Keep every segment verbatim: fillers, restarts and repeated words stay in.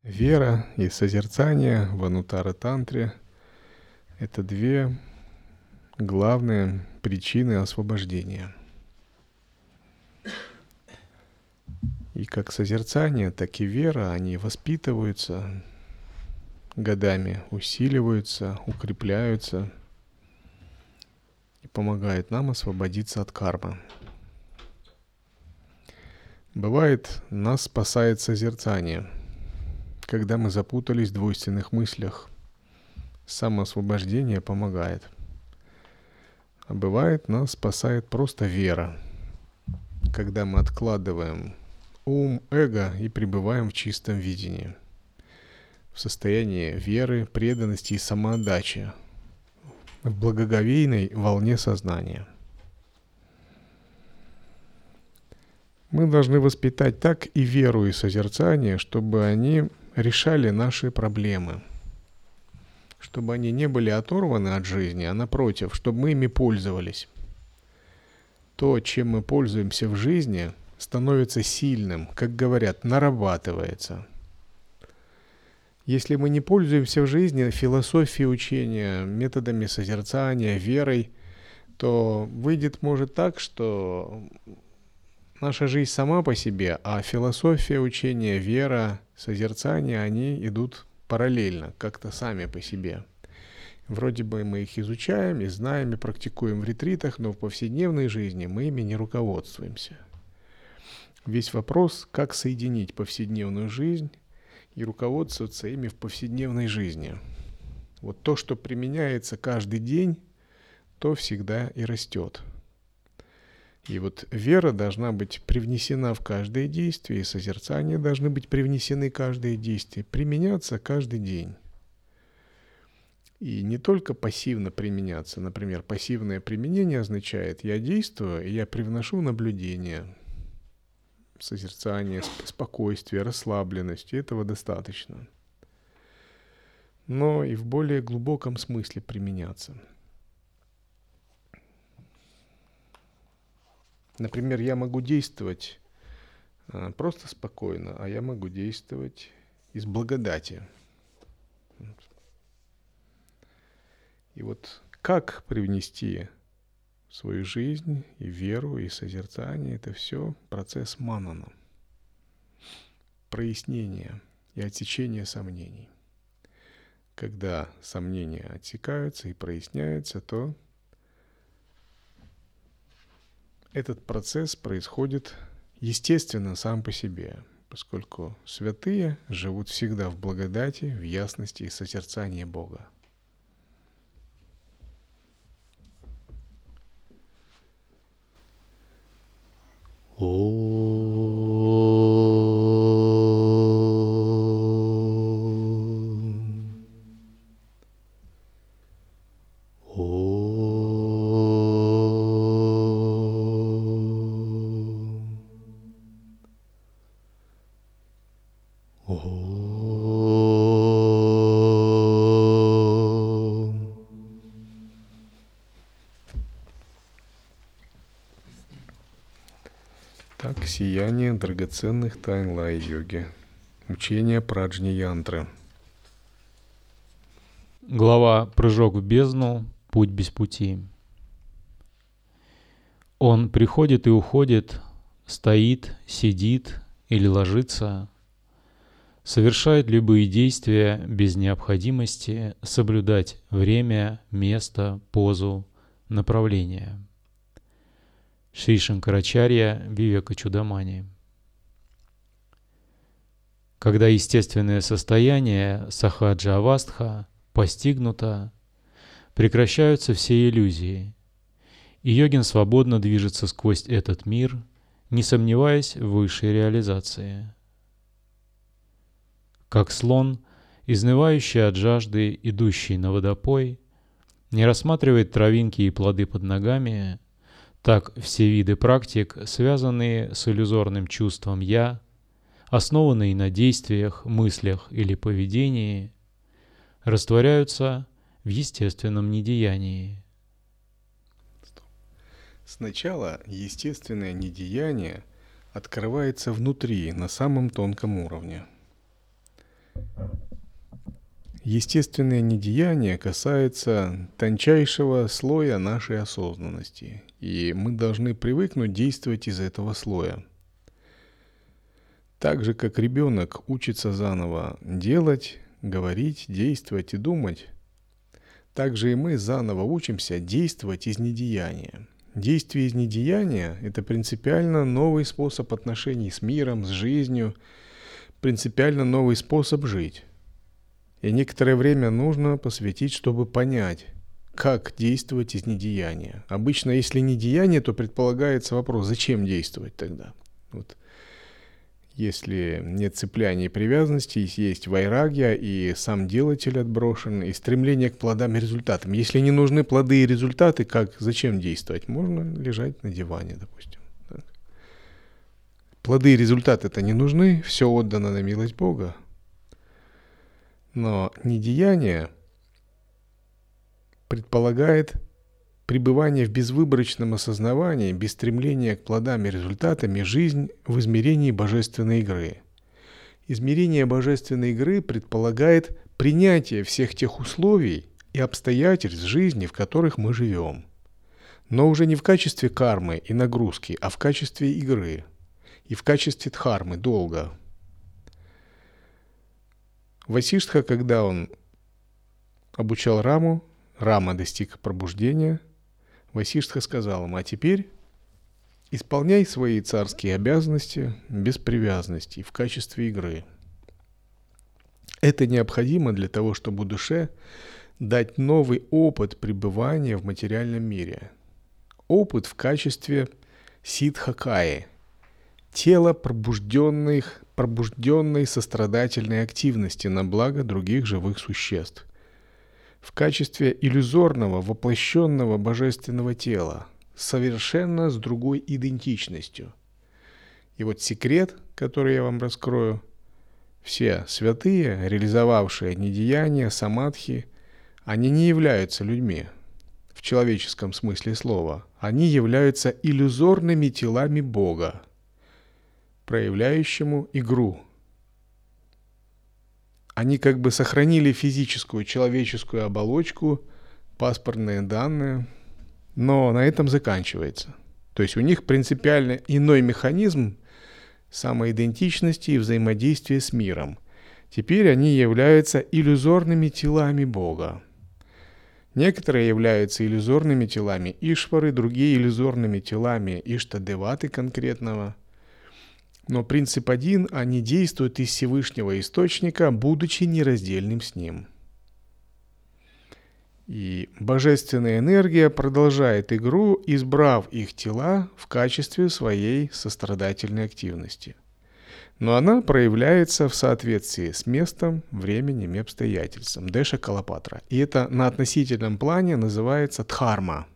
Вера и созерцание в Анутара-тантре – это две главные причины освобождения. И как созерцание, так и вера, они воспитываются годами, усиливаются, укрепляются и помогают нам освободиться от кармы. Бывает, нас спасает созерцание, когда мы запутались в двойственных мыслях. Самоосвобождение помогает. А бывает, нас спасает просто вера, когда мы откладываем ум, эго и пребываем в чистом видении, в состоянии веры, преданности и самоотдачи, в благоговейной волне сознания. Мы должны воспитать так и веру, и созерцание, чтобы они решали наши проблемы, чтобы они не были оторваны от жизни, а напротив, чтобы мы ими пользовались. То, чем мы пользуемся в жизни, становится сильным, как говорят, нарабатывается. Если мы не пользуемся в жизни философией учения, методами созерцания, верой, то выйдет, может, так, что наша жизнь сама по себе, а философия учения, вера, созерцание, они идут параллельно, как-то сами по себе. Вроде бы мы их изучаем и знаем, и практикуем в ретритах, но в повседневной жизни мы ими не руководствуемся. Весь вопрос, как соединить повседневную жизнь и руководствоваться ими в повседневной жизни. Вот то, что применяется каждый день, то всегда и растет. И вот вера должна быть привнесена в каждое действие, и созерцание должны быть привнесены в каждое действие, применяться каждый день. И не только пассивно применяться. Например, пассивное применение означает, я действую, и я привношу наблюдение, созерцание, спокойствие, расслабленность, и этого достаточно. Но и в более глубоком смысле применяться. Например, я могу действовать а, просто спокойно, а я могу действовать из благодати. И вот как привнести в свою жизнь и веру, и созерцание, это все процесс манана, прояснения и отсечения сомнений. Когда сомнения отсекаются и проясняются, то этот процесс происходит естественно сам по себе, поскольку святые живут всегда в благодати, в ясности и созерцании Бога. Так, сияние драгоценных тайн лай-йоги. Учение праджни-янтры. Глава «Прыжок в бездну. Путь без пути». Он приходит и уходит, стоит, сидит или ложится, совершает любые действия без необходимости соблюдать время, место, позу, направление. Шри Шанкарачарья Вивека-чудамани. Когда естественное состояние сахаджа-авастха постигнуто, прекращаются все иллюзии, и йогин свободно движется сквозь этот мир, не сомневаясь в высшей реализации. Как слон, изнывающий от жажды, идущий на водопой, не рассматривает травинки и плоды под ногами, так все виды практик, связанные с иллюзорным чувством «я», основанные на действиях, мыслях или поведении, растворяются в естественном недеянии. Сначала естественное недеяние открывается внутри, на самом тонком уровне. Естественное недеяние касается тончайшего слоя нашей осознанности, и мы должны привыкнуть действовать из этого слоя. Так же, как ребенок учится заново делать, говорить, действовать и думать, так же и мы заново учимся действовать из недеяния. Действие из недеяния – это принципиально новый способ отношений с миром, с жизнью, принципиально новый способ жить. И некоторое время нужно посвятить, чтобы понять, как действовать из недеяния. Обычно, если недеяние, то предполагается вопрос, зачем действовать тогда? Вот. Если нет цепляния и привязанности, есть вайрагья, и сам делатель отброшен, и стремление к плодам и результатам. Если не нужны плоды и результаты, как, зачем действовать? Можно лежать на диване, допустим. Так. Плоды и результаты-то не нужны, все отдано на милость Бога. Но недеяние предполагает пребывание в безвыборочном осознавании, без стремления к плодам и результатам, и жизнь в измерении божественной игры. Измерение божественной игры предполагает принятие всех тех условий и обстоятельств жизни, в которых мы живем. Но уже не в качестве кармы и нагрузки, а в качестве игры и в качестве дхармы, долга. Васиштха, когда он обучал Раму, Рама достиг пробуждения, Васиштха сказал ему: а теперь исполняй свои царские обязанности без привязанности в качестве игры. Это необходимо для того, чтобы душе дать новый опыт пребывания в материальном мире. Опыт в качестве сиддха-каи, тела пробужденных, пробужденной сострадательной активности на благо других живых существ, в качестве иллюзорного, воплощенного божественного тела, совершенно с другой идентичностью. И вот секрет, который я вам раскрою: все святые, реализовавшие недеяние, самадхи, они не являются людьми в человеческом смысле слова. Они являются иллюзорными телами Бога, проявляющему игру. Они как бы сохранили физическую, человеческую оболочку, паспортные данные, но на этом заканчивается. То есть у них принципиально иной механизм самоидентичности и взаимодействия с миром. Теперь они являются иллюзорными телами Бога. Некоторые являются иллюзорными телами Ишвары, другие иллюзорными телами Иштадеваты конкретного. Но принцип один: они действуют из Всевышнего Источника, будучи нераздельным с Ним. И божественная энергия продолжает игру, избрав их тела в качестве своей сострадательной активности. Но она проявляется в соответствии с местом, временем и обстоятельством. Деша Калапатра. И это на относительном плане называется дхарма.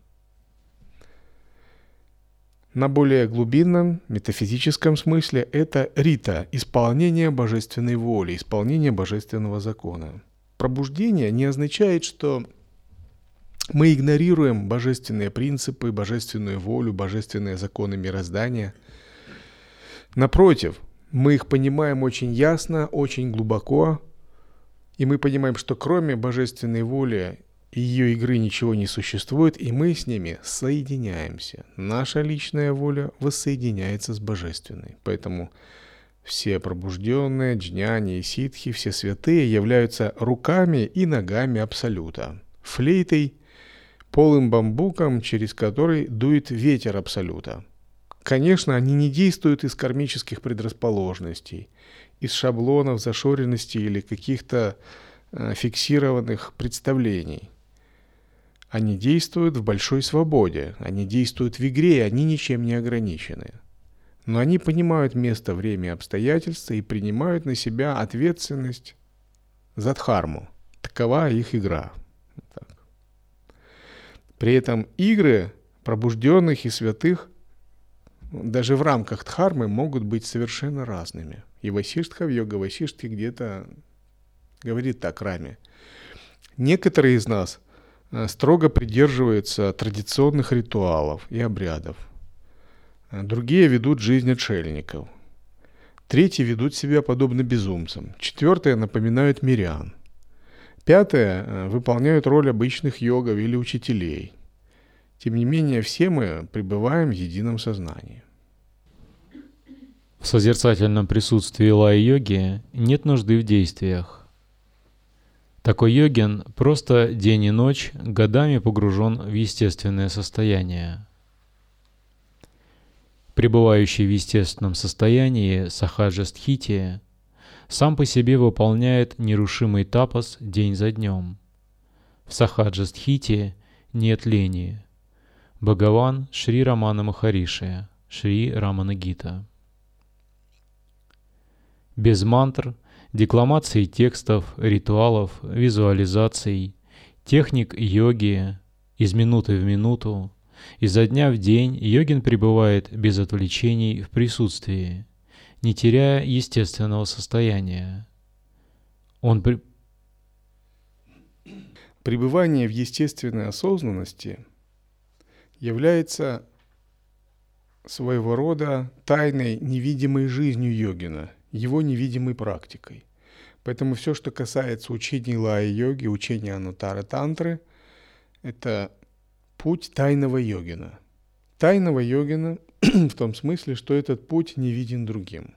На более глубинном, метафизическом смысле это рита, исполнение божественной воли, исполнение божественного закона. Пробуждение не означает, что мы игнорируем божественные принципы, божественную волю, божественные законы мироздания. Напротив, мы их понимаем очень ясно, очень глубоко, и мы понимаем, что кроме божественной воли и ее игры ничего не существует, и мы с ними соединяемся. Наша личная воля воссоединяется с божественной. Поэтому все пробужденные, джняни и ситхи, все святые являются руками и ногами Абсолюта, флейтой, полым бамбуком, через который дует ветер Абсолюта. Конечно, они не действуют из кармических предрасположенностей, из шаблонов, зашоренностей или каких-то э, фиксированных представлений. Они действуют в большой свободе, они действуют в игре, и они ничем не ограничены. Но они понимают место, время и обстоятельства и принимают на себя ответственность за дхарму. Такова их игра. Так. При этом игры пробужденных и святых даже в рамках дхармы могут быть совершенно разными. И Васиштха в йога Васиштхе где-то говорит так Раме: некоторые из нас строго придерживаются традиционных ритуалов и обрядов. Другие ведут жизнь отшельников. Третьи ведут себя подобно безумцам. Четвертые напоминают мирян. Пятые выполняют роль обычных йогов или учителей. Тем не менее, все мы пребываем в едином сознании. В созерцательном присутствии лая-йоги нет нужды в действиях. Такой йогин просто день и ночь годами погружен в естественное состояние. Пребывающий в естественном состоянии сахаджа-стхити сам по себе выполняет нерушимый тапас день за днем. В сахаджа-стхити нет лени. Бхагаван Шри Рамана Махариши, Шри Рамана Гита. Без мантр, декламации текстов, ритуалов, визуализаций, техник йоги, из минуты в минуту, изо дня в день йогин пребывает без отвлечений в присутствии, не теряя естественного состояния. Он при... Пребывание в естественной осознанности является своего рода тайной, невидимой жизнью йогина, его невидимой практикой. Поэтому все, что касается учений лая-йоги, учения анутара-тантры, это путь тайного йогина. Тайного йогина в том смысле, что этот путь не виден другим.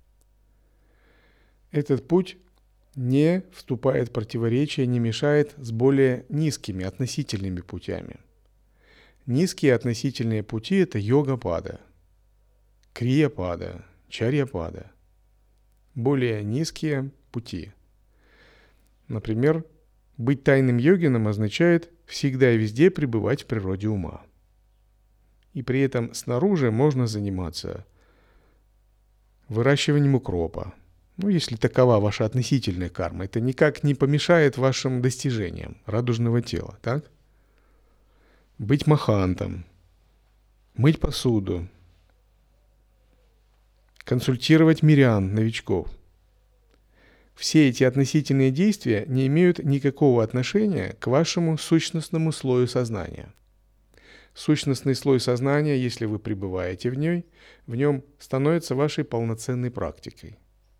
Этот путь не вступает в противоречие, не мешает с более низкими относительными путями. Низкие относительные пути – это йога-пада, крия-пада, чарья-пада. Более низкие пути. Например, быть тайным йогином означает всегда и везде пребывать в природе ума. И при этом снаружи можно заниматься выращиванием укропа. Ну, если такова ваша относительная карма, это никак не помешает вашим достижениям радужного тела, так? Быть махантом, мыть посуду, консультировать мирян, новичков. Все эти относительные действия не имеют никакого отношения к вашему сущностному слою сознания. Сущностный слой сознания, если вы пребываете в нем, в нем становится вашей полноценной практикой.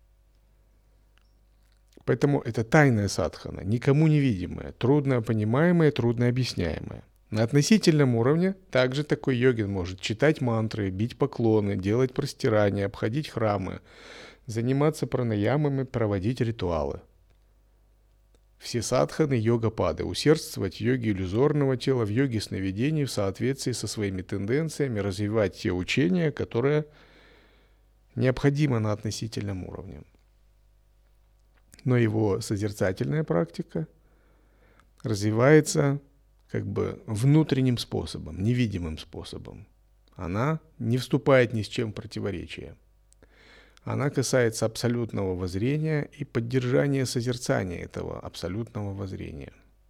Поэтому это тайная садхана, никому невидимая, трудно понимаемая, трудно объясняемая. На относительном уровне также такой йогин может читать мантры, бить поклоны, делать простирания, обходить храмы, заниматься пранаямами, проводить ритуалы. Все садханы йога-пады, усердствовать в йоге иллюзорного тела, в йоге сновидений в соответствии со своими тенденциями, развивать те учения, которые необходимы на относительном уровне. Но его созерцательная практика развивается как бы внутренним способом, невидимым способом. Она не вступает ни с чем в противоречие. Она касается абсолютного воззрения и поддержания созерцания этого абсолютного воззрения.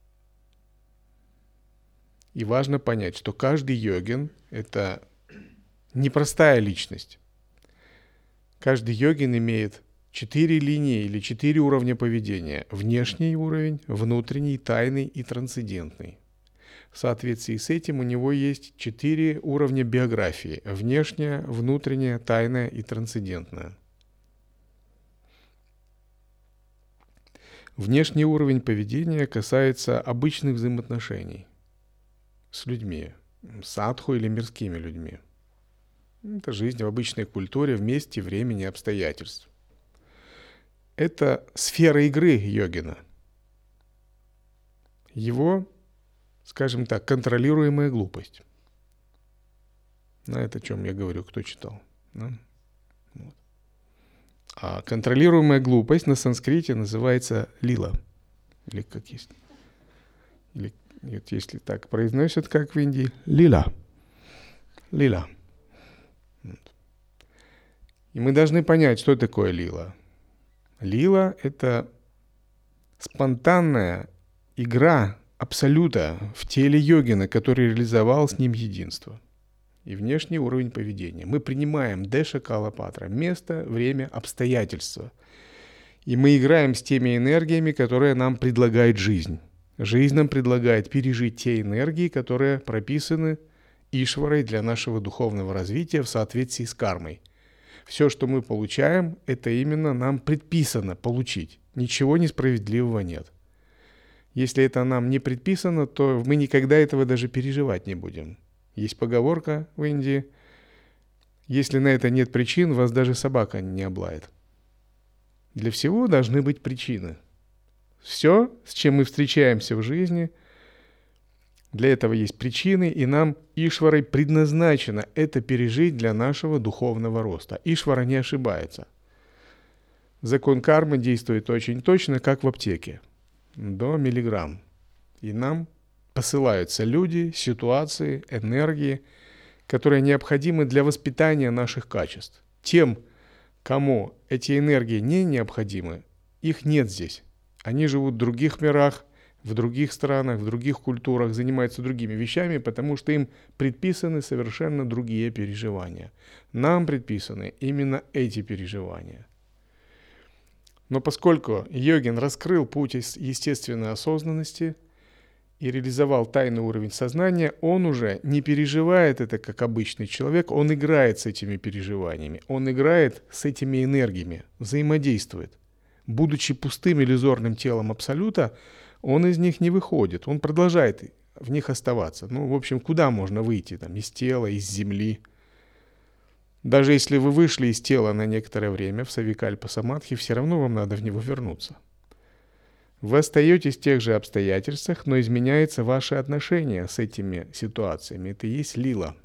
И важно понять, что каждый йогин – это непростая личность. Каждый йогин имеет четыре линии или четыре уровня поведения. Внешний уровень, внутренний, тайный и трансцендентный. В соответствии с этим у него есть четыре уровня биографии. Внешняя, внутренняя, тайная и трансцендентная. Внешний уровень поведения касается обычных взаимоотношений с людьми, садху или мирскими людьми. Это жизнь в обычной культуре, в месте, времени, обстоятельств. Это сфера игры йогина. Его, скажем так, контролируемая глупость. Знаете, о чем я говорю, кто читал? Да? Вот. А контролируемая глупость на санскрите называется лила. Или как есть. Или вот если так произносят, как в Индии, лила. Лила. Вот. И мы должны понять, что такое лила. Лила – это спонтанная игра абсолюта в теле йогина, который реализовал с ним единство. И внешний уровень поведения. Мы принимаем Деша Калапатра – место, время, обстоятельства. И мы играем с теми энергиями, которые нам предлагает жизнь. Жизнь нам предлагает пережить те энергии, которые прописаны Ишварой для нашего духовного развития в соответствии с кармой. Все, что мы получаем, это именно нам предписано получить. Ничего несправедливого нет. Если это нам не предписано, то мы никогда этого даже переживать не будем. Есть поговорка в Индии: если на это нет причин, вас даже собака не облает. Для всего должны быть причины. Все, с чем мы встречаемся в жизни, для этого есть причины, и нам Ишварой предназначено это пережить для нашего духовного роста. Ишвара не ошибается. Закон кармы действует очень точно, как в аптеке, до миллиграмм. И нам посылаются люди, ситуации, энергии, которые необходимы для воспитания наших качеств. Тем, кому эти энергии не необходимы, их нет здесь. Они живут в других мирах, в других странах, в других культурах, занимаются другими вещами, потому что им предписаны совершенно другие переживания. Нам предписаны именно эти переживания. Но поскольку йогин раскрыл путь естественной осознанности и реализовал тайный уровень сознания, он уже не переживает это как обычный человек, он играет с этими переживаниями, он играет с этими энергиями, взаимодействует. Будучи пустым иллюзорным телом Абсолюта, он из них не выходит, он продолжает в них оставаться. Ну, в общем, куда можно выйти? Там, из тела, из земли. Даже если вы вышли из тела на некоторое время в савикальпа самадхи, все равно вам надо в него вернуться. Вы остаетесь в тех же обстоятельствах, но изменяется ваше отношение с этими ситуациями. Это и есть лила.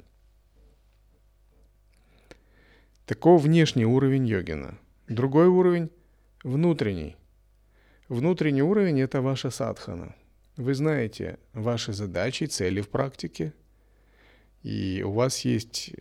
Таков внешний уровень йогина. Другой уровень – внутренний. Внутренний уровень – это ваша садхана. Вы знаете ваши задачи, цели в практике, и у вас есть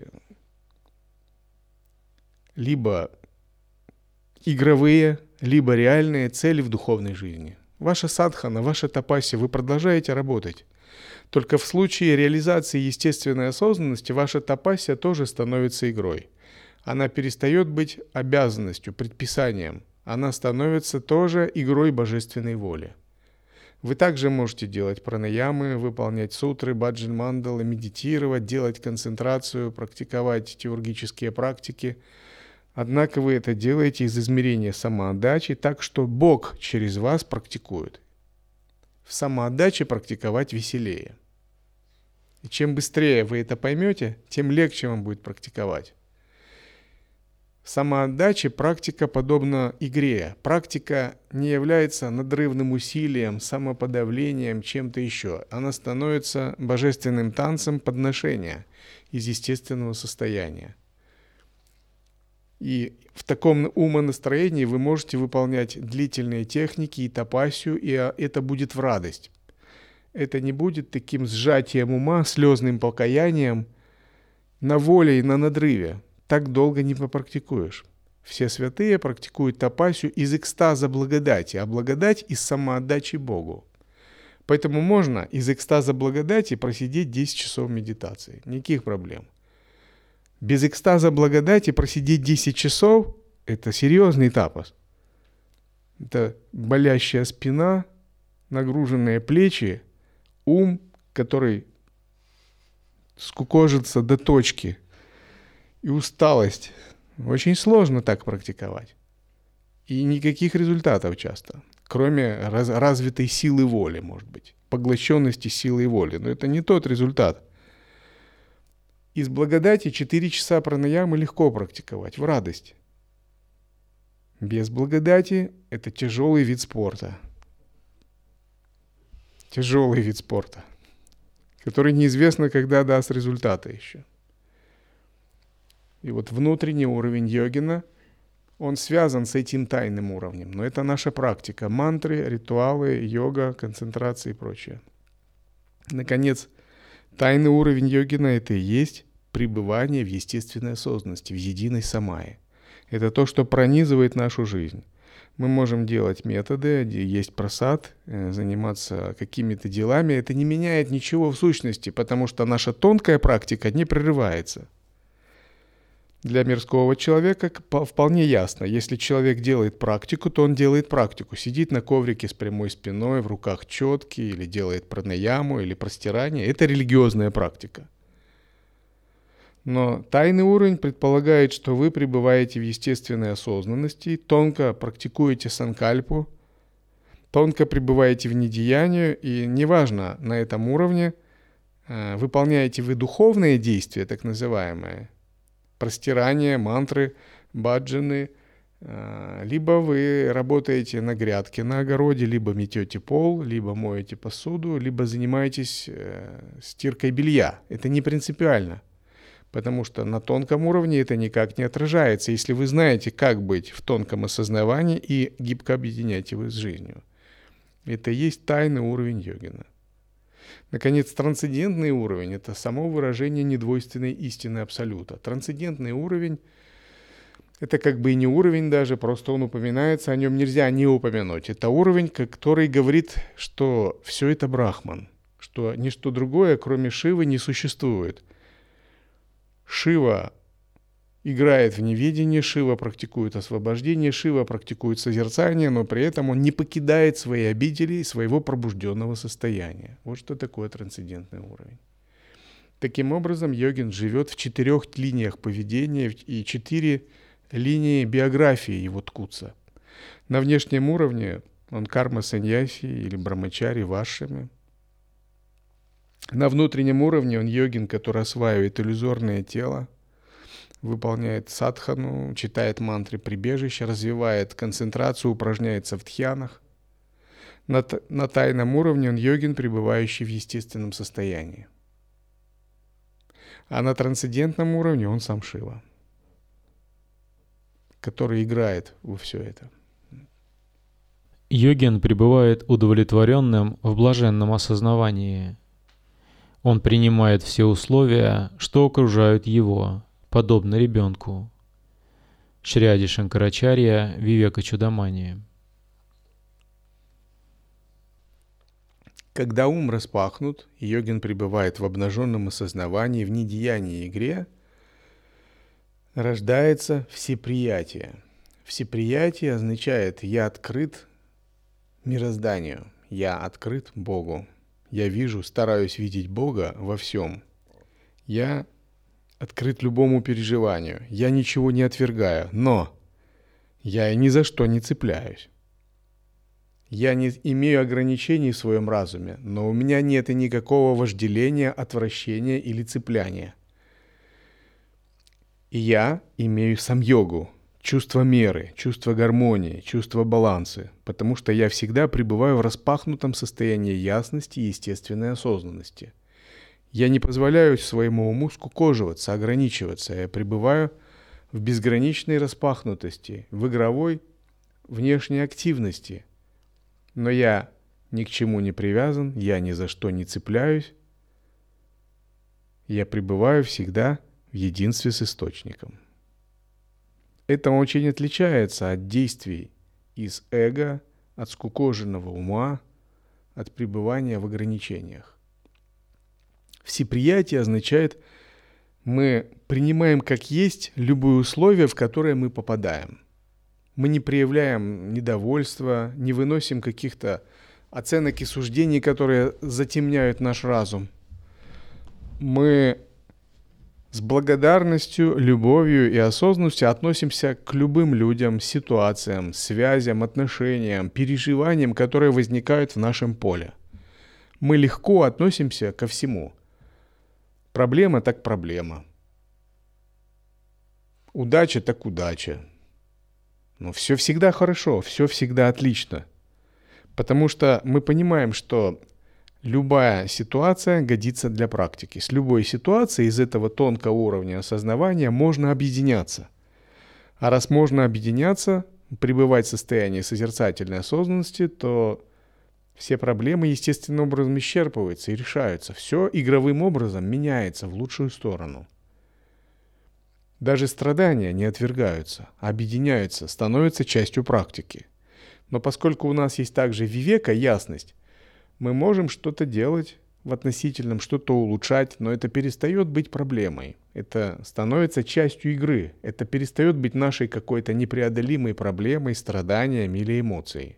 либо игровые, либо реальные цели в духовной жизни. Ваша садхана, ваша тапасия, вы продолжаете работать. Только в случае реализации естественной осознанности ваша тапасия тоже становится игрой. Она перестает быть обязанностью, предписанием. Она становится тоже игрой божественной воли. Вы также можете делать пранаямы, выполнять сутры, баджан-мандалы, медитировать, делать концентрацию, практиковать теургические практики. Однако вы это делаете из измерения самоотдачи, так что Бог через вас практикует. В самоотдаче практиковать веселее. И чем быстрее вы это поймете, тем легче вам будет практиковать. В самоотдаче практика подобна игре. Практика не является надрывным усилием, самоподавлением, чем-то еще. Она становится божественным танцем подношения из естественного состояния. И в таком умонастроении вы можете выполнять длительные техники и тапасию, и это будет в радость. Это не будет таким сжатием ума, слезным покаянием на воле и на надрыве. Так долго не попрактикуешь. Все святые практикуют тапасию из экстаза благодати, а благодать из самоотдачи Богу. Поэтому можно из экстаза благодати просидеть десять часов медитации. Никаких проблем. Без экстаза благодати просидеть десять часов – это серьезный тапас. Это болящая спина, нагруженные плечи, ум, который скукожится до точки, и усталость. Очень сложно так практиковать. И никаких результатов часто, кроме раз, развитой силы воли, может быть, поглощенности силой воли. Но это не тот результат. Из благодати четыре часа пранаямы легко практиковать, в радость. Без благодати это тяжелый вид спорта. Тяжелый вид спорта, который неизвестно, когда даст результаты еще. И вот внутренний уровень йогина, он связан с этим тайным уровнем. Но это наша практика. Мантры, ритуалы, йога, концентрация и прочее. Наконец, тайный уровень йогина – это и есть пребывание в естественной осознанности, в единой самае. Это то, что пронизывает нашу жизнь. Мы можем делать методы, есть прасад, заниматься какими-то делами. Это не меняет ничего в сущности, потому что наша тонкая практика не прерывается. Для мирского человека вполне ясно, если человек делает практику, то он делает практику. Сидит на коврике с прямой спиной, в руках четки, или делает пранаяму, или простирание. Это религиозная практика. Но тайный уровень предполагает, что вы пребываете в естественной осознанности, тонко практикуете санкальпу, тонко пребываете в недеянии, и неважно на этом уровне, выполняете вы духовные действия, так называемые, простирания, мантры, баджаны, либо вы работаете на грядке, на огороде, либо метете пол, либо моете посуду, либо занимаетесь стиркой белья. Это не принципиально, потому что на тонком уровне это никак не отражается, если вы знаете, как быть в тонком осознавании и гибко объединять его с жизнью. Это и есть тайный уровень йогина. Наконец, трансцендентный уровень – это само выражение недвойственной истины Абсолюта. Трансцендентный уровень – это как бы и не уровень даже, просто он упоминается, о нем нельзя не упомянуть. Это уровень, который говорит, что все это Брахман, что ничто другое, кроме Шивы, не существует. Шива играет в неведении, Шива практикует освобождение, Шива практикует созерцание, но при этом он не покидает свои обители и своего пробужденного состояния. Вот что такое трансцендентный уровень. Таким образом, йогин живет в четырех линиях поведения и четыре линии биографии его ткутся. На внешнем уровне он карма-саньяси или брамачари вашами. На внутреннем уровне он йогин, который осваивает иллюзорное тело, выполняет садхану, читает мантры прибежища, развивает концентрацию, упражняется в дхьянах. На, на тайном уровне он йогин, пребывающий в естественном состоянии. А на трансцендентном уровне он сам Шива, который играет во все это. Йогин пребывает удовлетворенным в блаженном осознавании. Он принимает все условия, что окружают его, подобно ребенку. Шри Ади Шанкарачарья, Вивека Чудамани. Когда ум распахнут, йогин пребывает в обнаженном осознавании, в недеянии и игре, рождается всеприятие. Всеприятие означает «я открыт мирозданию», «я открыт Богу». Я вижу, стараюсь видеть Бога во всем. Я открыт любому переживанию. Я ничего не отвергаю, но я ни за что не цепляюсь. Я не имею ограничений в своем разуме, но у меня нет и никакого вожделения, отвращения или цепляния. И я имею самьогу, чувство меры, чувство гармонии, чувство баланса, потому что я всегда пребываю в распахнутом состоянии ясности и естественной осознанности. Я не позволяю своему уму скукоживаться, ограничиваться. Я пребываю в безграничной распахнутости, в игровой внешней активности. Но я ни к чему не привязан, я ни за что не цепляюсь. Я пребываю всегда в единстве с Источником. Это очень отличается от действий из эго, от скукоженного ума, от пребывания в ограничениях. Всеприятие означает, мы принимаем как есть любые условия, в которые мы попадаем. Мы не проявляем недовольства, не выносим каких-то оценок и суждений, которые затемняют наш разум. Мы с благодарностью, любовью и осознанностью относимся к любым людям, ситуациям, связям, отношениям, переживаниям, которые возникают в нашем поле. Мы легко относимся ко всему. Проблема так проблема. Удача так удача. Но все всегда хорошо, все всегда отлично. Потому что мы понимаем, что любая ситуация годится для практики. С любой ситуацией из этого тонкого уровня осознавания можно объединяться. А раз можно объединяться, пребывать в состоянии созерцательной осознанности, то все проблемы естественным образом исчерпываются и решаются. Все игровым образом меняется в лучшую сторону. Даже страдания не отвергаются, объединяются, становятся частью практики. Но поскольку у нас есть также вивека, ясность, мы можем что-то делать в относительном, что-то улучшать, но это перестает быть проблемой. Это становится частью игры. Это перестает быть нашей какой-то непреодолимой проблемой, страданием или эмоцией.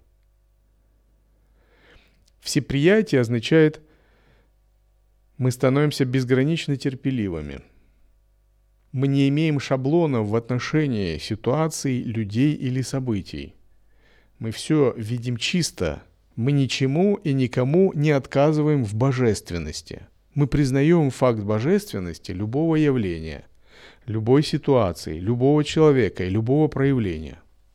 Всеприятие означает, мы становимся безгранично терпеливыми. Мы не имеем шаблонов в отношении ситуаций, людей или событий. Мы все видим чисто. Мы ничему и никому не отказываем в божественности. Мы признаем факт божественности любого явления, любой ситуации, любого человека и любого проявления.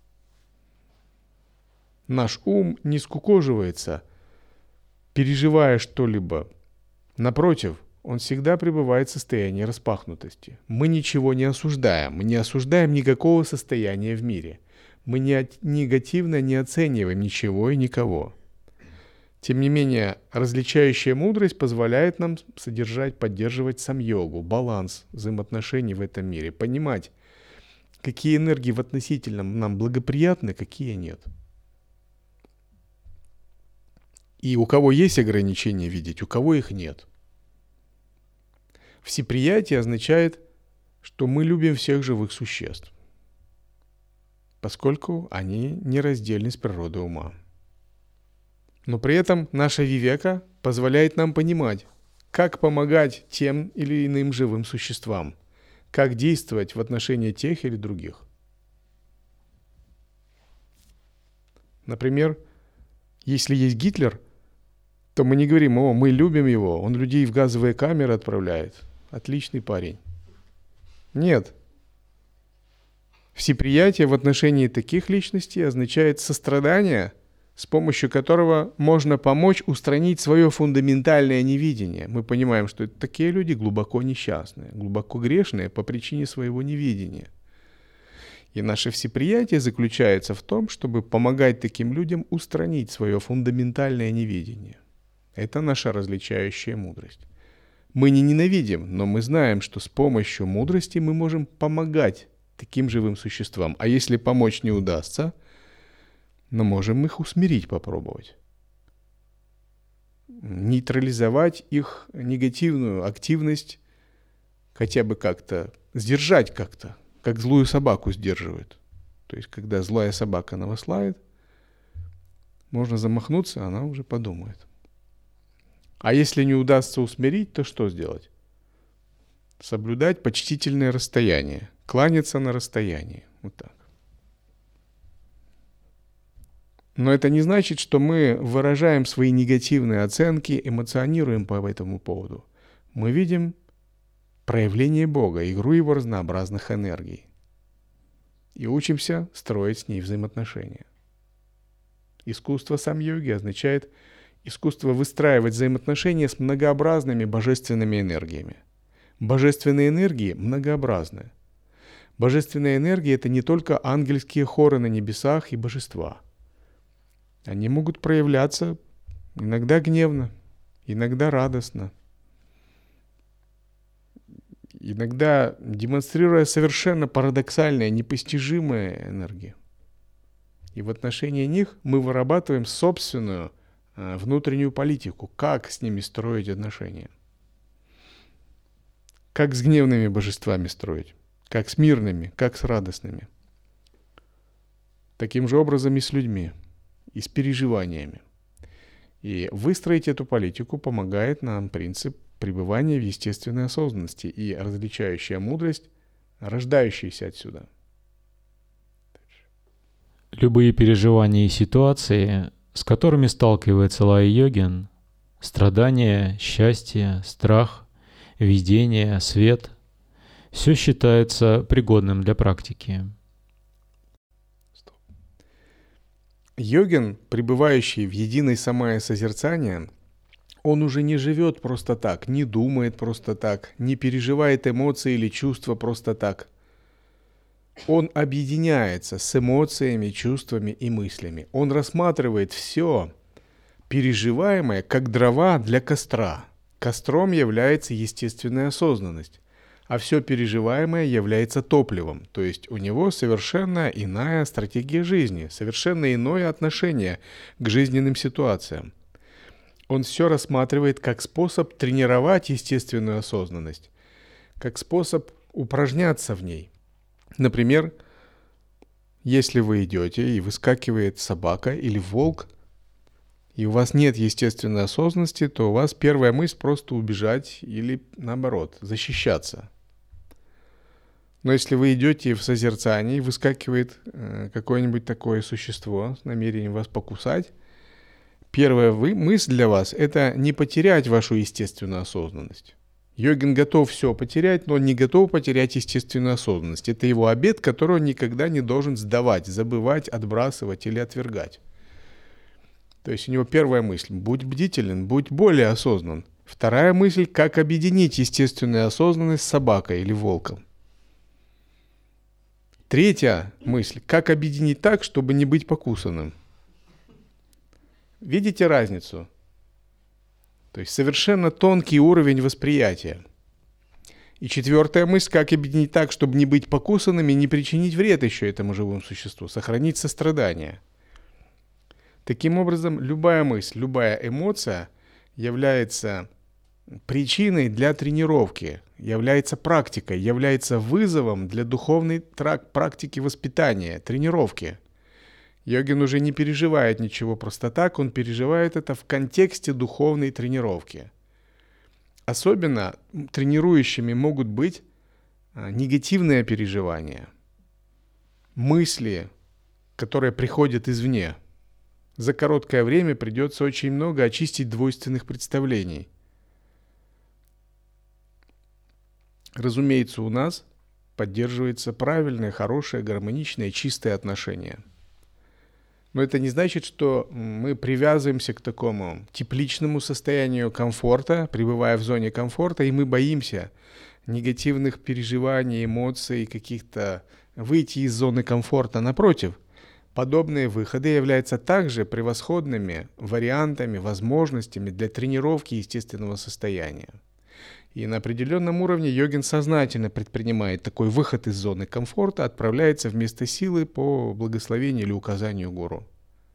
Наш ум не скукоживается, переживая что-либо. Напротив, он всегда пребывает в состоянии распахнутости. Мы ничего не осуждаем, мы не осуждаем никакого состояния в мире. Мы не, негативно не оцениваем ничего и никого. Тем не менее, различающая мудрость позволяет нам содержать, поддерживать самьогу, баланс взаимоотношений в этом мире, понимать, какие энергии в относительном нам благоприятны, какие нет. И у кого есть ограничения видеть, у кого их нет. Всеприятие означает, что мы любим всех живых существ, поскольку они нераздельны с природой ума. Но при этом наша вивека позволяет нам понимать, как помогать тем или иным живым существам, как действовать в отношении тех или других. Например, если есть Гитлер, то мы не говорим: «О, мы любим его, он людей в газовые камеры отправляет. Отличный парень». Нет. Всеприятие в отношении таких личностей означает сострадание, с помощью которого можно помочь устранить свое фундаментальное невидение. Мы понимаем, что такие люди глубоко несчастные, глубоко грешные по причине своего невидения. И наше всеприятие заключается в том, чтобы помогать таким людям устранить свое фундаментальное невидение. Это наша различающая мудрость. Мы не ненавидим, но мы знаем, что с помощью мудрости мы можем помогать таким живым существам. А если помочь не удастся, но можем их усмирить, попробовать. Нейтрализовать их негативную активность, хотя бы как-то, сдержать как-то, как злую собаку сдерживают. То есть, когда злая собака на вас лает, можно замахнуться, она уже подумает. А если не удастся усмирить, то что сделать? Соблюдать почтительное расстояние, кланяться на расстоянии. Вот так. Но это не значит, что мы выражаем свои негативные оценки, эмоционируем по этому поводу. Мы видим проявление Бога, игру Его разнообразных энергий. И учимся строить с ней взаимоотношения. Искусство самьоги означает искусство выстраивать взаимоотношения с многообразными божественными энергиями. Божественные энергии многообразны. Божественные энергии — это не только ангельские хоры на небесах и божества. Они могут проявляться иногда гневно, иногда радостно, иногда демонстрируя совершенно парадоксальные, непостижимые энергии. И в отношении них мы вырабатываем собственную э, внутреннюю политику, как с ними строить отношения. Как с гневными божествами строить, как с мирными, как с радостными. Таким же образом и с людьми, и с переживаниями. И выстроить эту политику помогает нам принцип пребывания в естественной осознанности и различающая мудрость, рождающаяся отсюда. Любые переживания и ситуации, с которыми сталкивается лая-йогин, страдания, счастье, страх, видение, свет, все считается пригодным для практики. Йогин, пребывающий в единой самая созерцание, он уже не живет просто так, не думает просто так, не переживает эмоции или чувства просто так. Он объединяется с эмоциями, чувствами и мыслями. Он рассматривает все переживаемое как дрова для костра. Костром является естественная осознанность, а все переживаемое является топливом. То есть у него совершенно иная стратегия жизни, совершенно иное отношение к жизненным ситуациям. Он все рассматривает как способ тренировать естественную осознанность, как способ упражняться в ней. Например, если вы идете и выскакивает собака или волк, и у вас нет естественной осознанности, то у вас первая мысль просто убежать или, наоборот, защищаться. Но если вы идете в созерцании, выскакивает какое-нибудь такое существо с намерением вас покусать, первая мысль для вас – это не потерять вашу естественную осознанность. Йогин готов все потерять, но он не готов потерять естественную осознанность. Это его обет, который он никогда не должен сдавать, забывать, отбрасывать или отвергать. То есть у него первая мысль – будь бдителен, будь более осознан. Вторая мысль – как объединить естественную осознанность с собакой или волком. Третья мысль – как объединить так, чтобы не быть покусанным. Видите разницу? То есть совершенно тонкий уровень восприятия. И четвертая мысль – как объединить так, чтобы не быть покусанными и не причинить вред еще этому живому существу, сохранить сострадание. Таким образом, любая мысль, любая эмоция является причиной для тренировки, является практикой, является вызовом для духовной трак- практики воспитания, тренировки. Йогин уже не переживает ничего просто так, он переживает это в контексте духовной тренировки. Особенно тренирующими могут быть негативные переживания, мысли, которые приходят извне. За короткое время придется очень много очистить двойственных представлений. Разумеется, у нас поддерживается правильное, хорошее, гармоничное, чистое отношение. Но это не значит, что мы привязываемся к такому тепличному состоянию комфорта, пребывая в зоне комфорта, и мы боимся негативных переживаний, эмоций, каких-то выйти из зоны комфорта. Напротив, подобные выходы являются также превосходными вариантами, возможностями для тренировки естественного состояния. И на определенном уровне йогин сознательно предпринимает такой выход из зоны комфорта, отправляется вместо силы по благословению или указанию гуру.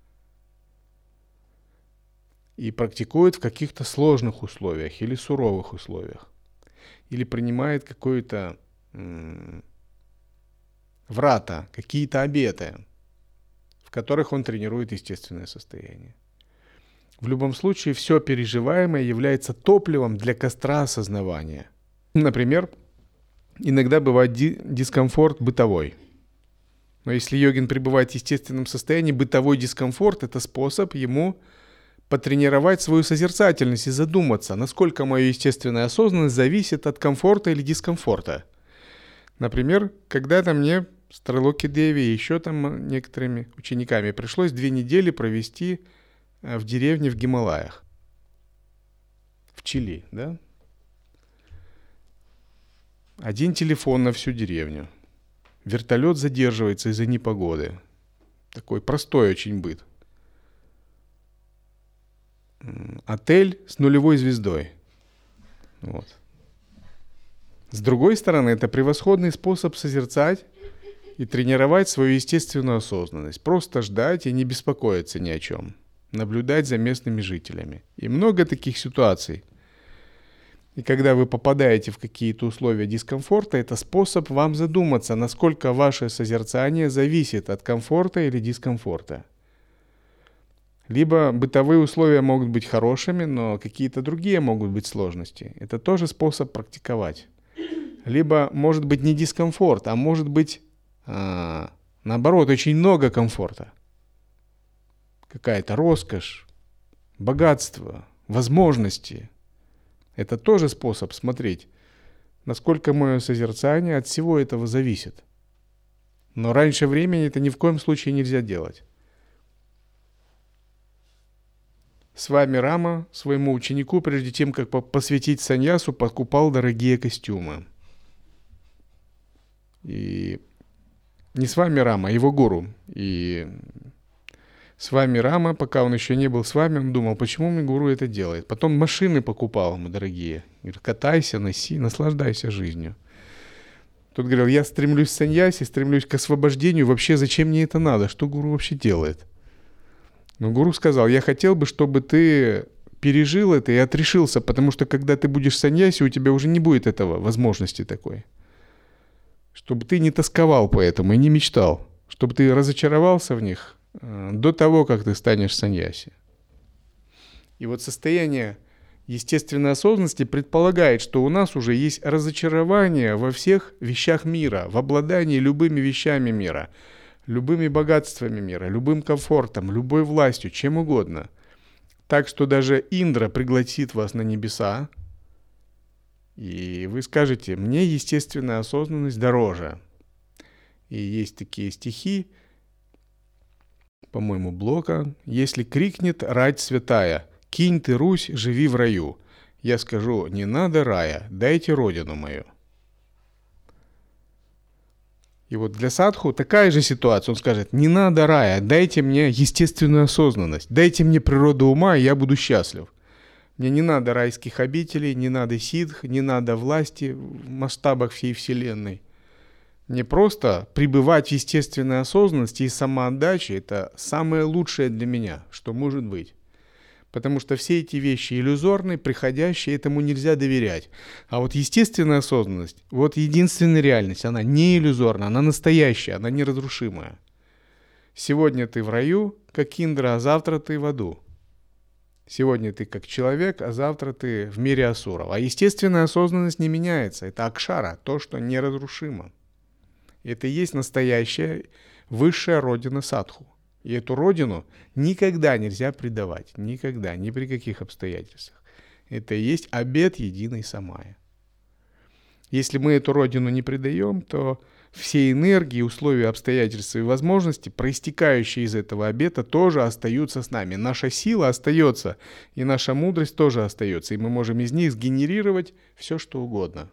И практикует в каких-то сложных условиях или суровых условиях. Или принимает какое-то м- врата, какие-то обеты, в которых он тренирует естественное состояние. В любом случае, все переживаемое является топливом для костра осознавания. Например, иногда бывает ди- дискомфорт бытовой. Но если йогин пребывает в естественном состоянии, бытовой дискомфорт – это способ ему потренировать свою созерцательность и задуматься, насколько моя естественная осознанность зависит от комфорта или дискомфорта. Например, когда-то мне с Трилоки-Деви и еще там некоторыми учениками пришлось две недели провести в деревне в Гималаях, в Чили, да? Один телефон на всю деревню. Вертолет задерживается из-за непогоды. Такой простой очень быт. Отель с нулевой звездой. Вот. С другой стороны, это превосходный способ созерцать и тренировать свою естественную осознанность. Просто ждать и не беспокоиться ни о чем. Наблюдать за местными жителями. И много таких ситуаций. И когда вы попадаете в какие-то условия дискомфорта, это способ вам задуматься, насколько ваше созерцание зависит от комфорта или дискомфорта. Либо бытовые условия могут быть хорошими, но какие-то другие могут быть сложности. Это тоже способ практиковать. Либо может быть не дискомфорт, а может быть, а, наоборот, очень много комфорта. Какая-то роскошь, богатство, возможности. Это тоже способ смотреть, насколько мое созерцание от всего этого зависит. Но раньше времени это ни в коем случае нельзя делать. С вами Рама своему ученику, прежде тем, как посвятить саньясу, покупал дорогие костюмы. И не с вами Рама, а его гуру. И с вами Рама, пока он еще не был с вами, он думал, почему мне гуру это делает. Потом машины покупал ему дорогие. Говорит, катайся, носи, наслаждайся жизнью. Тот говорил, я стремлюсь к саньясе, стремлюсь к освобождению. Вообще, зачем мне это надо? Что гуру вообще делает? Но гуру сказал, я хотел бы, чтобы ты пережил это и отрешился, потому что когда ты будешь в саньясе, у тебя уже не будет этого, возможности такой. Чтобы ты не тосковал по этому и не мечтал. Чтобы ты разочаровался в них до того, как ты станешь в саньясе. И вот состояние естественной осознанности предполагает, что у нас уже есть разочарование во всех вещах мира, в обладании любыми вещами мира, любыми богатствами мира, любым комфортом, любой властью, чем угодно. Так что даже Индра пригласит вас на небеса, и вы скажете: мне естественная осознанность дороже. И есть такие стихи, по-моему, Блока: «Если крикнет рать святая, кинь ты Русь, живи в раю. Я скажу: не надо рая, дайте родину мою». И вот для садху такая же ситуация. Он скажет: не надо рая, дайте мне естественную осознанность, дайте мне природу ума, и я буду счастлив. Мне не надо райских обителей, не надо ситх, не надо власти в масштабах всей Вселенной. Мне просто пребывать в естественной осознанности и самоотдаче — это самое лучшее для меня, что может быть. Потому что все эти вещи иллюзорны, приходящие, этому нельзя доверять. А вот естественная осознанность, вот единственная реальность, она не иллюзорна, она настоящая, она неразрушимая. Сегодня ты в раю, как Индра, а завтра ты в аду. Сегодня ты как человек, а завтра ты в мире асуров. А естественная осознанность не меняется. Это акшара, то, что неразрушимо. Это и есть настоящая высшая родина садху. И эту родину никогда нельзя предавать. Никогда, ни при каких обстоятельствах. Это и есть обет единой самая. Если мы эту родину не предаем, то все энергии, условия, обстоятельства и возможности, проистекающие из этого обета, тоже остаются с нами. Наша сила остается, и наша мудрость тоже остается. И мы можем из них сгенерировать все, что угодно.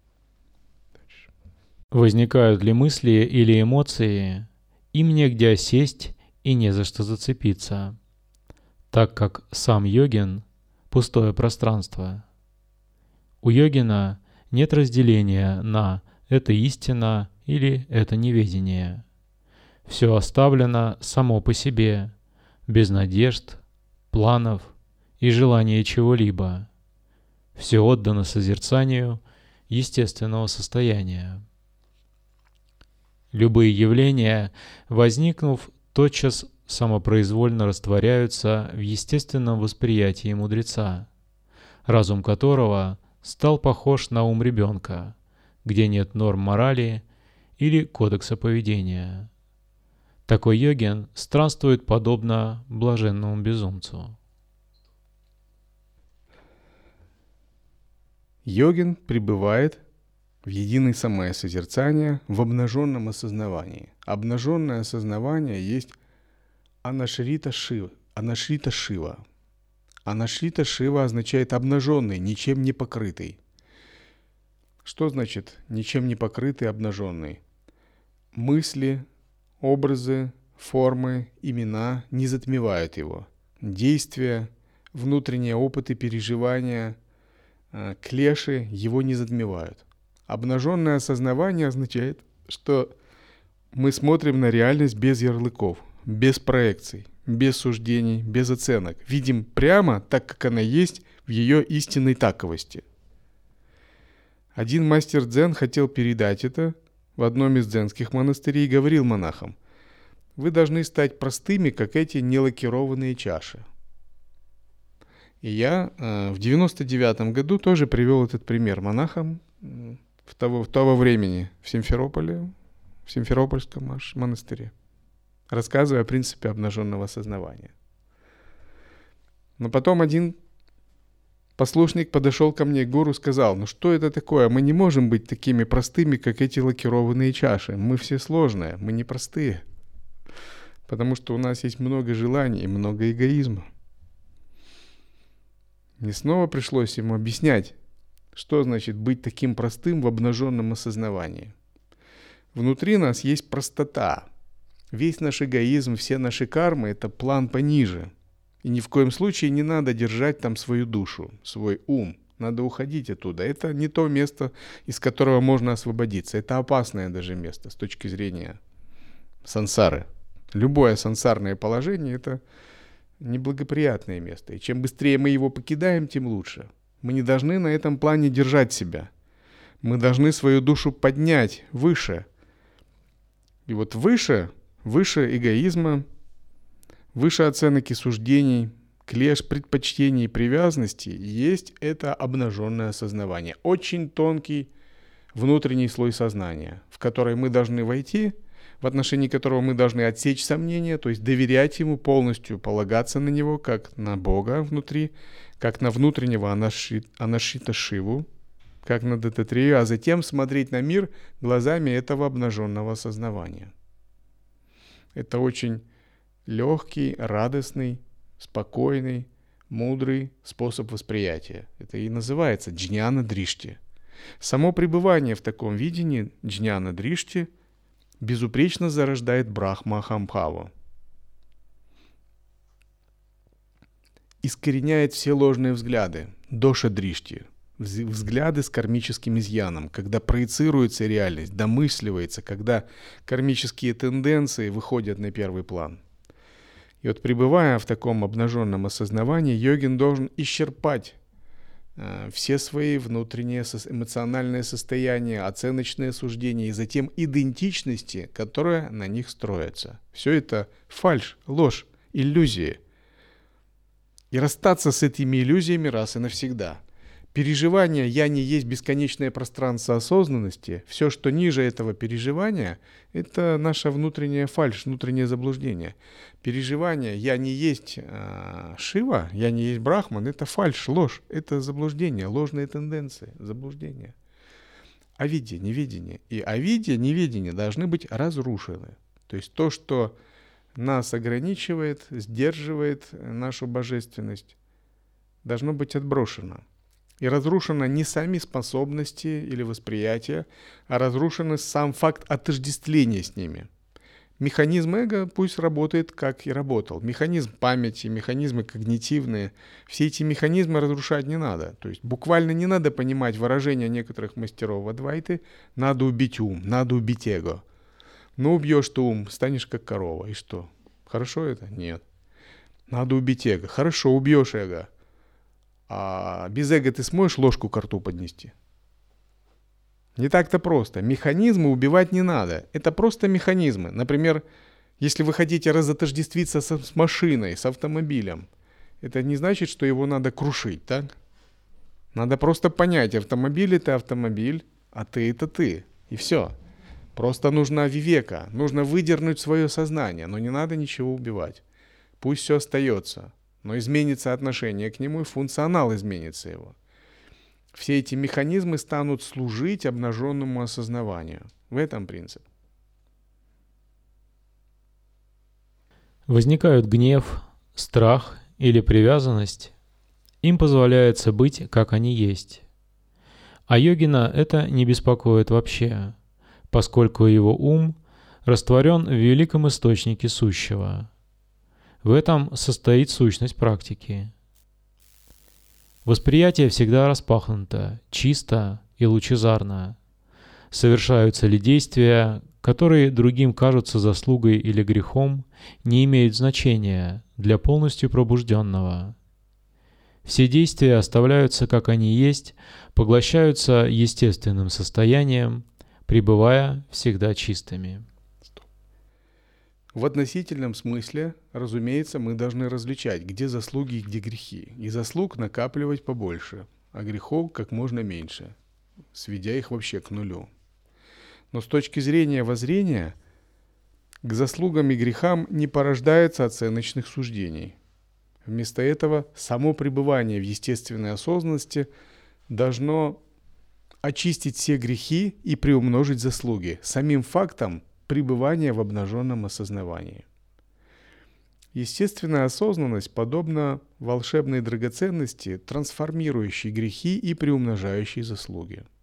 Возникают ли мысли или эмоции, им негде осесть и не за что зацепиться, так как сам йогин — пустое пространство. У йогина нет разделения на «это истина» или «это неведение». Все оставлено само по себе, без надежд, планов и желания чего-либо. Все отдано созерцанию естественного состояния. Любые явления, возникнув, тотчас самопроизвольно растворяются в естественном восприятии мудреца, разум которого стал похож на ум ребенка, где нет норм морали или кодекса поведения. Такой йогин странствует подобно блаженному безумцу. Йогин пребывает в единой самое созерцание, в обнаженном осознавании. Обнаженное осознавание есть анашрита шива. Анашрита шива. Анашрита шива означает обнаженный, ничем не покрытый. Что значит ничем не покрытый, обнаженный? Мысли, образы, формы, имена не затмевают его. Действия, внутренние опыты, переживания, клеши его не затмевают. Обнаженное осознавание означает, что мы смотрим на реальность без ярлыков, без проекций, без суждений, без оценок. Видим прямо так, как она есть в ее истинной таковости. Один мастер дзен хотел передать это в одном из дзенских монастырей и говорил монахам: вы должны стать простыми, как эти нелакированные чаши. И я э, в девяносто девятом году тоже привел этот пример монахам э, в того, в того времени в Симферополе, в Симферопольском монастыре, рассказывая о принципе обнаженного осознавания. Но потом один послушник подошел ко мне, к гуру, сказал: ну что это такое? Мы не можем быть такими простыми, как эти лакированные чаши. Мы все сложные, мы не простые. Потому что у нас есть много желаний и много эгоизма. Мне снова пришлось ему объяснять, что значит быть таким простым в обнаженном осознавании. Внутри нас есть простота. Весь наш эгоизм, все наши кармы — это план пониже. И ни в коем случае не надо держать там свою душу, свой ум. Надо уходить оттуда. Это не то место, из которого можно освободиться. Это опасное даже место с точки зрения сансары. Любое сансарное положение — это неблагоприятное место. И чем быстрее мы его покидаем, тем лучше. Мы не должны на этом плане держать себя. Мы должны свою душу поднять выше. И вот выше, выше эгоизма, выше оценок и суждений, клеш предпочтений и привязанности есть это обнаженное осознавание. Очень тонкий внутренний слой сознания, в который мы должны войти, в отношении которого мы должны отсечь сомнения, то есть доверять ему, полностью полагаться на него, как на Бога внутри, как на внутреннего Анашита Шиву, как на Дататрию, а затем смотреть на мир глазами этого обнаженного осознавания. Это очень легкий, радостный, спокойный, мудрый способ восприятия. Это и называется джняна дришти. Само пребывание в таком видении джняна дришти безупречно зарождает брахма-ахамбхаву. Искореняет все ложные взгляды, доша-дришти, взгляды с кармическим изъяном, когда проецируется реальность, домысливается, когда кармические тенденции выходят на первый план. И вот пребывая в таком обнаженном осознавании, йогин должен исчерпать э, все свои внутренние эмоциональные состояния, оценочные суждения и затем идентичности, которые на них строятся. Все это фальшь, ложь, иллюзии. И расстаться с этими иллюзиями раз и навсегда. Переживание «я не есть бесконечное пространство осознанности», все, что ниже этого переживания, это наша внутренняя фальшь, внутреннее заблуждение. Переживание «я не есть э, Шива», «я не есть Брахман» — это фальшь, ложь, это заблуждение, ложные тенденции, заблуждение. Авидья, неведение. И авидья, неведение должны быть разрушены. То есть то, что нас ограничивает, сдерживает нашу божественность, должно быть отброшено. И разрушены не сами способности или восприятия, а разрушен сам факт отождествления с ними. Механизм эго пусть работает, как и работал. Механизм памяти, механизмы когнитивные, все эти механизмы разрушать не надо. То есть буквально не надо понимать выражения некоторых мастеров Адвайты «надо убить ум», «надо убить эго». Ну, убьешь ты ум, станешь как корова. И что? Хорошо это? Нет. Надо убить эго. Хорошо, убьешь эго. А без эго ты сможешь ложку к рту поднести? Не так-то просто. Механизмы убивать не надо. Это просто механизмы. Например, если вы хотите разотождествиться с машиной, с автомобилем, это не значит, что его надо крушить, так? Надо просто понять, автомобиль — это автомобиль, а ты — это ты. И все. Просто нужна вивека, нужно выдернуть свое сознание, но не надо ничего убивать. Пусть все остается, но изменится отношение к нему, и функционал изменится его. Все эти механизмы станут служить обнаженному осознаванию. В этом принцип. Возникают гнев, страх или привязанность. Им позволяется быть, как они есть. А йогина это не беспокоит вообще, поскольку его ум растворен в великом источнике сущего. В этом состоит сущность практики. Восприятие всегда распахнуто, чисто и лучезарно. Совершаются ли действия, которые другим кажутся заслугой или грехом, не имеют значения для полностью пробужденного. Все действия оставляются, как они есть, поглощаются естественным состоянием, пребывая всегда чистыми. В относительном смысле, разумеется, мы должны различать, где заслуги и где грехи. И заслуг накапливать побольше, а грехов как можно меньше, сведя их вообще к нулю. Но с точки зрения воззрения, к заслугам и грехам не порождается оценочных суждений. Вместо этого само пребывание в естественной осознанности должно очистить все грехи и приумножить заслуги самим фактом пребывания в обнаженном осознавании. Естественная осознанность подобна волшебной драгоценности, трансформирующей грехи и приумножающей заслуги.